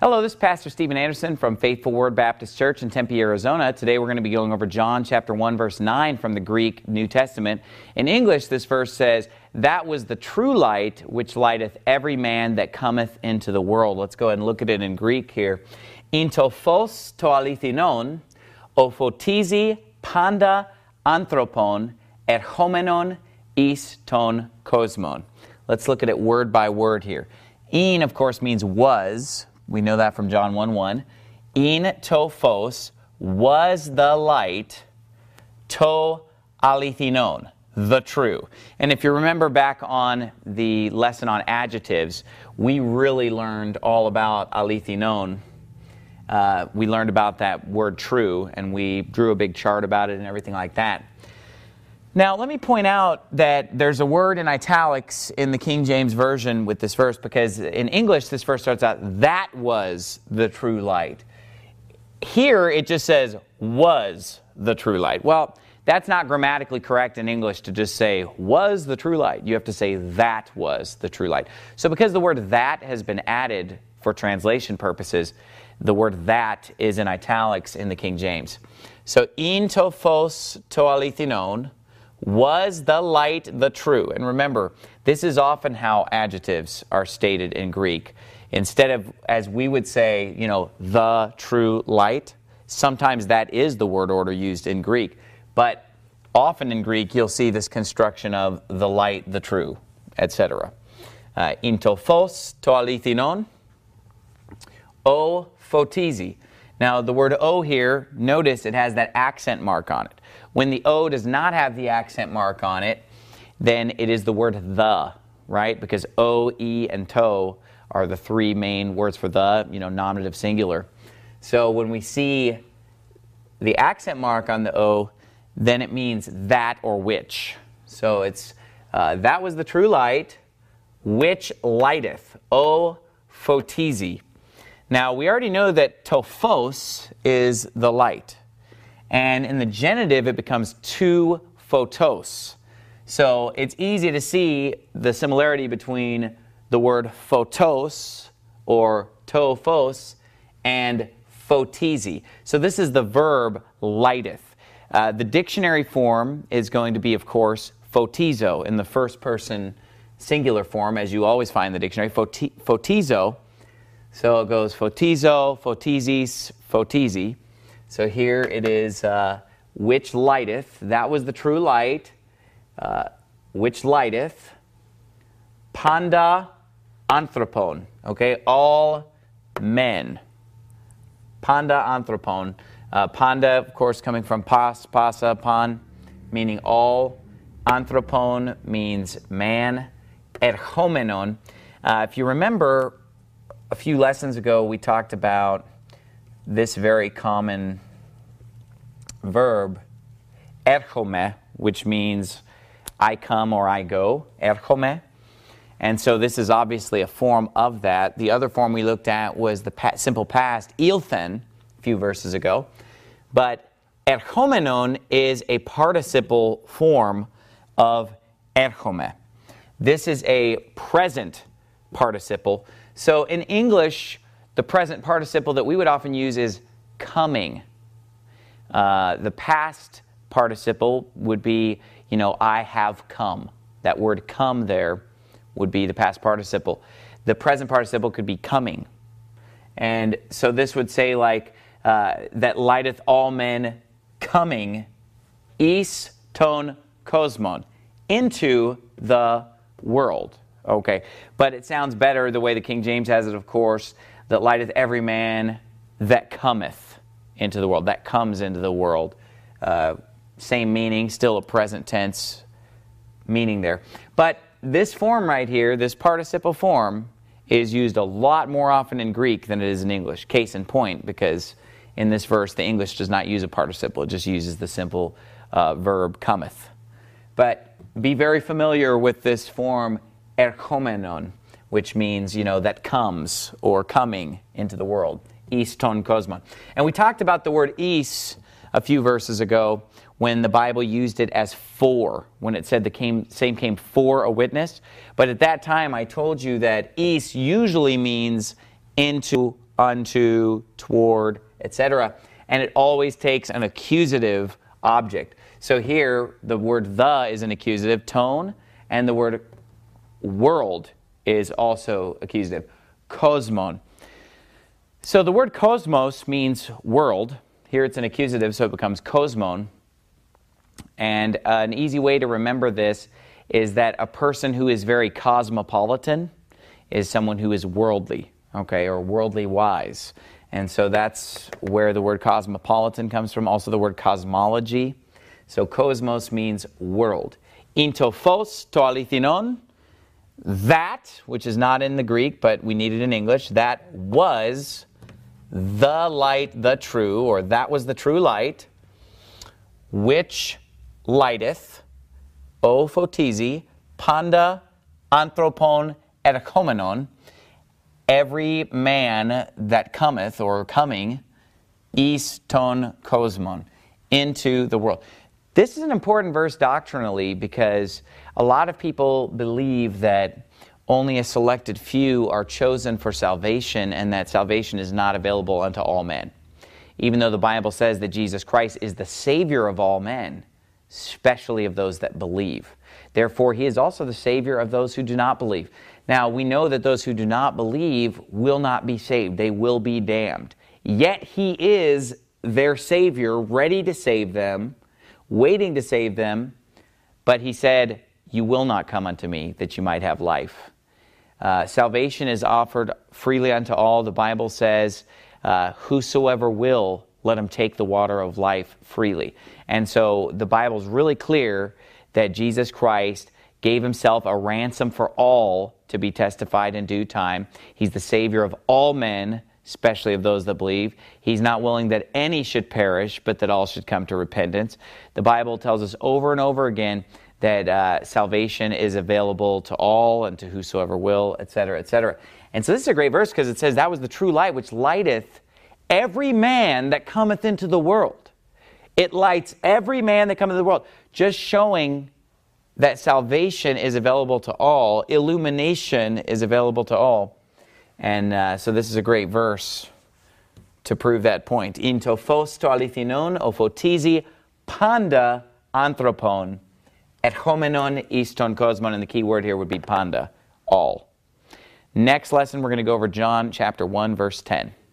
Hello, this is Pastor Stephen Anderson from Faithful Word Baptist Church in Tempe, Arizona. Today we're going to be going over John chapter 1, verse 9 from the Greek New Testament. In English, this verse says, "That was the true light which lighteth every man that cometh into the world." Let's go ahead and look at it in Greek here. "In to phos to alithinon, o photizi panda anthropon, erchomenon is ton kosmon." Let's look at it word by word here. "In," of course, means was. We know that from John 1:1. "In to phos was the light, to alithinon, the true." And if you remember back on the lesson on adjectives, we really learned all about alithinon. We learned about that word true, and we drew a big chart about it and everything like that. Now, let me point out that there's a word in italics in the King James Version with this verse, because in English, this verse starts out, "That was the true light." Here, it just says, "was the true light." Well, that's not grammatically correct in English to just say, "was the true light." You have to say, "that was the true light." So because the word "that" has been added for translation purposes, the word "that" is in italics in the King James. So, "in to phos to alithinon, was the light the true." And remember, this is often how adjectives are stated in Greek. Instead of, as we would say, the true light, sometimes that is the word order used in Greek. But often in Greek, you'll see this construction of the light, the true, etc. "In to phos to alithinon, o photizi." Now, the word "o" here, notice it has that accent mark on it. When the "o" does not have the accent mark on it, then it is the word "the," right? Because "o," "e," and "to" are the three main words for the, nominative singular. So when we see the accent mark on the "o," then it means that or which. So it's, "that was the true light, which lighteth, o photizi." Now, we already know that to phos is the light. And in the genitive, it becomes to photos. So it's easy to see the similarity between the word photos, or to phos, and photizi. So this is the verb lighteth. The dictionary form is going to be, of course, photizo in the first person singular form, as you always find in the dictionary, photizo. So it goes photizo, photizis, photizi. So here it is, which lighteth, that was the true light, which lighteth, panda anthropon, okay, all men. Panda anthropon. Panda, of course, coming from pasa, pan, meaning all. Anthropon means man. Erchomenon. If you remember, a few lessons ago, we talked about this very common verb, erchome, which means I come or I go, erchome. And so this is obviously a form of that. The other form we looked at was the simple past, ilthen, a few verses ago. But erchomenon is a participle form of erchome. This is a present participle. So in English, the present participle that we would often use is coming. The past participle would be, I have come. That word come there would be the past participle. The present participle could be coming. And so this would say that lighteth all men coming, is ton kosmon, into the world. Okay, but it sounds better the way the King James has it, of course, that lighteth every man that cometh into the world, that comes into the world. Same meaning, still a present tense meaning there. But this form right here, this participle form, is used a lot more often in Greek than it is in English. Case in point, because in this verse, the English does not use a participle. It just uses the simple verb cometh. But be very familiar with this form, erchomenon, which means, that comes or coming into the world. Is ton kosmon. And we talked about the word is a few verses ago when the Bible used it as for, when it said the same came for a witness. But at that time, I told you that is usually means into unto, toward, etc. And it always takes an accusative object. So here, the word the is an accusative tone, and the word world is also accusative. Cosmon. So the word cosmos means world. Here it's an accusative, so it becomes cosmon. And an easy way to remember this is that a person who is very cosmopolitan is someone who is worldly, okay, or worldly wise. And so that's where the word cosmopolitan comes from. Also the word cosmology. So cosmos means world. Intophos to alithinon, that, which is not in the Greek, but we need it in English, that was the light, the true, or that was the true light, which lighteth, o photisi, panda, anthropon, erchomenon, every man that cometh, or coming, eis ton cosmon, into the world. This is an important verse doctrinally because a lot of people believe that only a selected few are chosen for salvation and that salvation is not available unto all men. Even though the Bible says that Jesus Christ is the Savior of all men, especially of those that believe. Therefore, He is also the Savior of those who do not believe. Now, we know that those who do not believe will not be saved. They will be damned. Yet He is their Savior, ready to save them, waiting to save them, but He said, you will not come unto me that you might have life. Salvation is offered freely unto all. The Bible says, whosoever will, let him take the water of life freely. And so the Bible is really clear that Jesus Christ gave Himself a ransom for all to be testified in due time. He's the Savior of all men, especially of those that believe. He's not willing that any should perish, but that all should come to repentance. The Bible tells us over and over again that salvation is available to all and to whosoever will, etc., etc. And so this is a great verse because it says, that was the true light which lighteth every man that cometh into the world. It lights every man that cometh into the world, just showing that salvation is available to all, illumination is available to all. And so this is a great verse to prove that point. In tophos to alithinon, ophotisi, panda, anthropon, erchomenon, eis ton cosmon, and the key word here would be panda, all. Next lesson, we're going to go over John chapter 1, verse 10.